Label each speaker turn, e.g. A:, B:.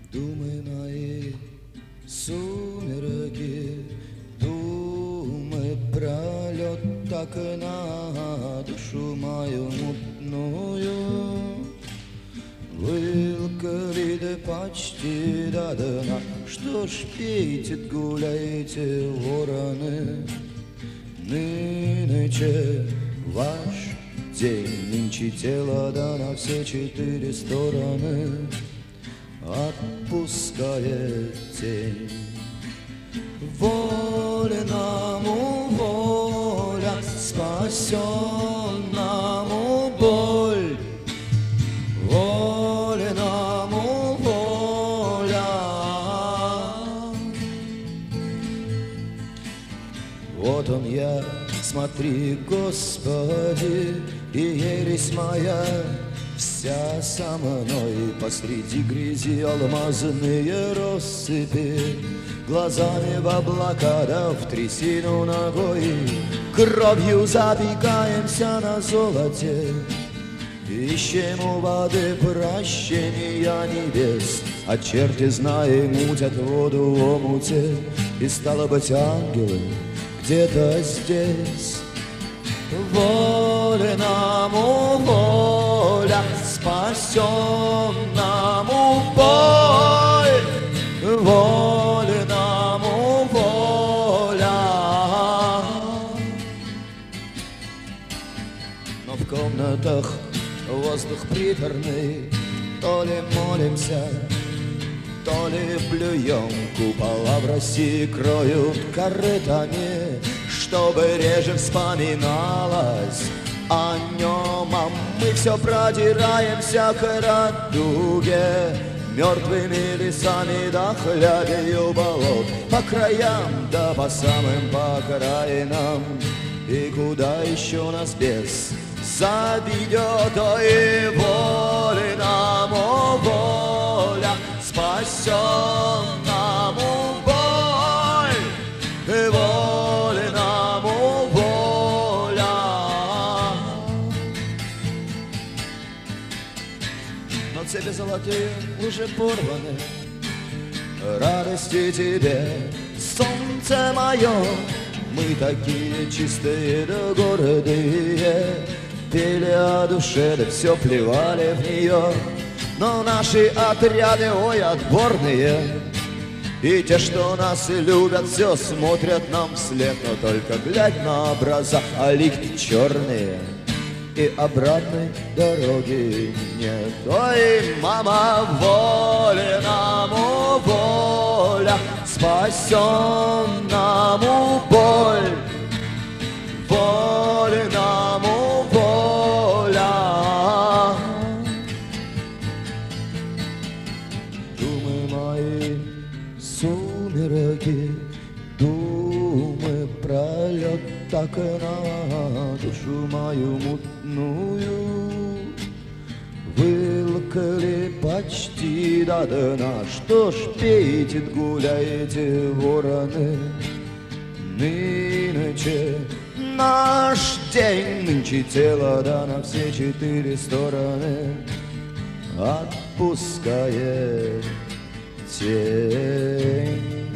A: Думы мои, сумерки, думы пролет так и на душу мою мутную. Вылкали да почти до дна, что ж пейте, гуляйте, вороны. Нынче ваш день, нынче тело да на все четыре стороны отпускает тень. Вольному воля, спасенному боль, вольному воля. Вот он я, смотри, Господи, и ересь моя вся со мной посреди грязи алмазные россыпи, глазами в облака да в трясину ногой, кровью запекаемся на золоте, ищем у воды прощения небес, а черти, зная, мутят воду в омуте, и стало быть, ангелы где-то здесь. Вольному воля, спасенному боль, вольному воля. Но в комнатах воздух приторный, то ли молимся, то ли плюем, купола в России кроют корытами, чтобы реже вспоминалось о нем, а мы все продираемся к радуге мертвыми лесами да хлябью болот, по краям да по самым по окраинам. И куда еще нас бес заведет, ой, вольному воля, спасенному боль, вольному воля. Но цепи золотые уже порваны, радости тебе, солнце мое. Мы такие чистые да гордые, пели о душе, да все плевали в нее. Но наши отряды, ой, отборные, и те, что нас и любят, все смотрят нам вслед. Но только глядь на образа, а лики черные, и обратной дороги нет. Ой, мама, вольному воля, спасенному боль, вольному воля. Думы мои, сумерки, думы пролет так и на душу мою мутную. Вылкали почти до дна, что ж пейте, гуляете, вороны. Нынче наш день, нынче тело да на все четыре стороны отпускает тень.